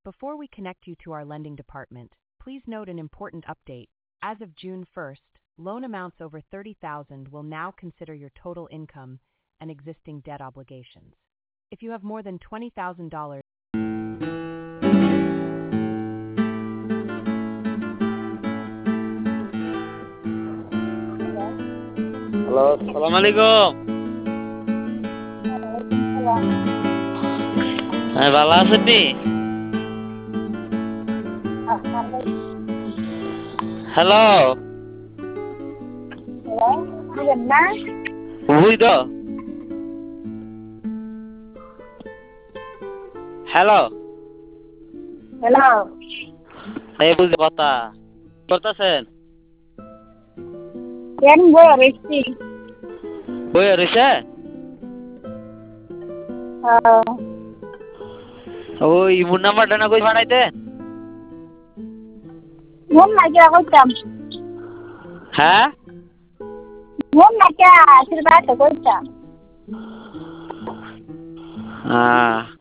Before we connect you to our lending department, please note an important update. As of June 1st, loan amounts over $30,000 will now consider your total income and existing debt obligations. If you have more than $20,000, hello, আসসালামু আলাইকুম। হ্যাঁ, ভালো আছেন নি? Hello, বুঝি তো। Hello, hello, এই বুঝি কথা করতেছেন? কেন বই রয়েছি? বই রয়েছে? ওই ইমুর নাম্বারটা না কই পাঠাইতে? মন লাগিয়া কইতাম। হ্যাঁ, মন লাগিয়া আশীর্বাদ কইতাম।